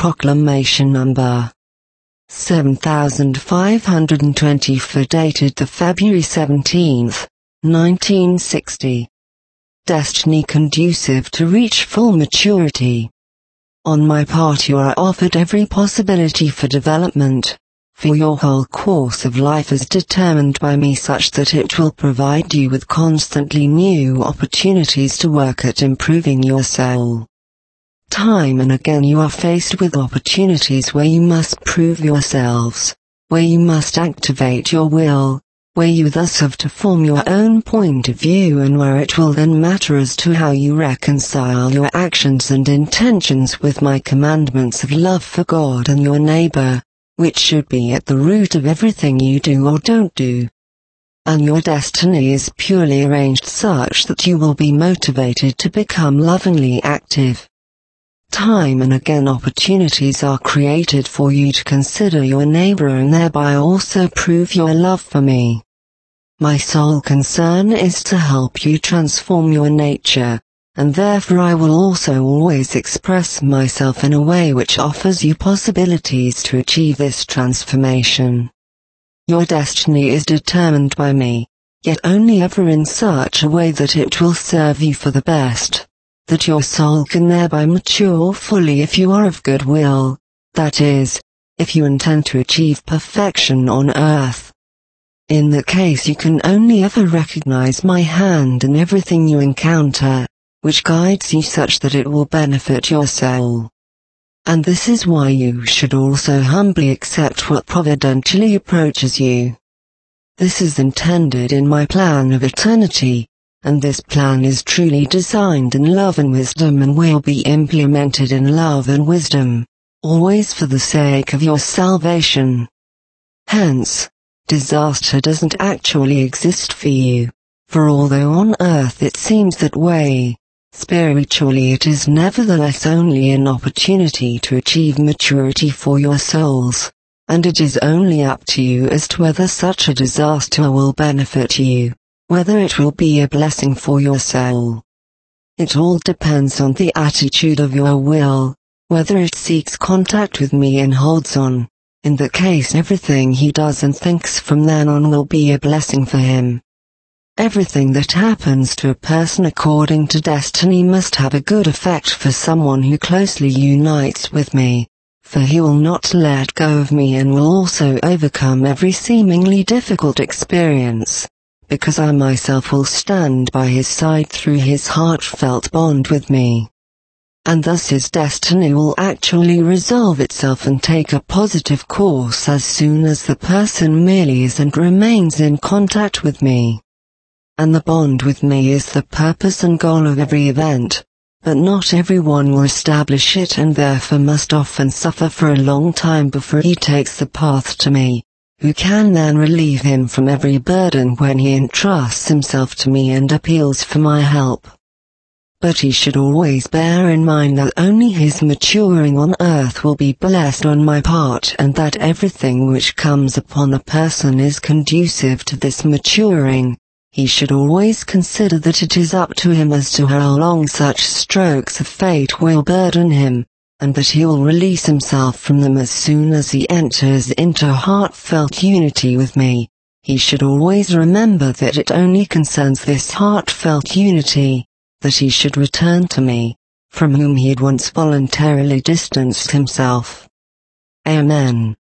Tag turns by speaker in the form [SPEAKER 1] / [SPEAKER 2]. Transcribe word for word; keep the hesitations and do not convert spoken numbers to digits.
[SPEAKER 1] Proclamation Number seven thousand five hundred twenty-four, dated the February seventeenth, nineteen sixty. Destiny conducive to reach full maturity. On my part, you are offered every possibility for development, for your whole course of life is determined by me such that it will provide you with constantly new opportunities to work at improving your soul. Time and again you are faced with opportunities where you must prove yourselves, where you must activate your will, where you thus have to form your own point of view, and where it will then matter as to how you reconcile your actions and intentions with my commandments of love for God and your neighbor, which should be at the root of everything you do or don't do. And your destiny is purely arranged such that you will be motivated to become lovingly active. Time and again opportunities are created for you to consider your neighbor and thereby also prove your love for me. My sole concern is to help you transform your nature, and therefore I will also always express myself in a way which offers you possibilities to achieve this transformation. Your destiny is determined by me, yet only ever in such a way that it will serve you for the best, that your soul can thereby mature fully if you are of good will, that is, if you intend to achieve perfection on earth. In that case you can only ever recognize my hand in everything you encounter, which guides you such that it will benefit your soul. And this is why you should also humbly accept what providentially approaches you. This is intended in my plan of eternity, and this plan is truly designed in love and wisdom and will be implemented in love and wisdom, always for the sake of your salvation. Hence, disaster doesn't actually exist for you, for although on earth it seems that way, spiritually it is nevertheless only an opportunity to achieve maturity for your souls, and it is only up to you as to whether such a disaster will benefit you, whether it will be a blessing for your soul. It all depends on the attitude of your will, whether it seeks contact with me and holds on. In that case everything he does and thinks from then on will be a blessing for him. Everything that happens to a person according to destiny must have a good effect for someone who closely unites with me, for he will not let go of me and will also overcome every seemingly difficult experience, because I myself will stand by his side through his heartfelt bond with me. And thus his destiny will actually resolve itself and take a positive course as soon as the person merely is and remains in contact with me. And the bond with me is the purpose and goal of every event, but not everyone will establish it and therefore must often suffer for a long time before he takes the path to me, who can then relieve him from every burden when he entrusts himself to me and appeals for my help. But he should always bear in mind that only his maturing on earth will be blessed on my part, and that everything which comes upon a person is conducive to this maturing. He should always consider that it is up to him as to how long such strokes of fate will burden him, and that he will release himself from them as soon as he enters into heartfelt unity with me. He should always remember that it only concerns this heartfelt unity, that he should return to me, from whom he had once voluntarily distanced himself. Amen.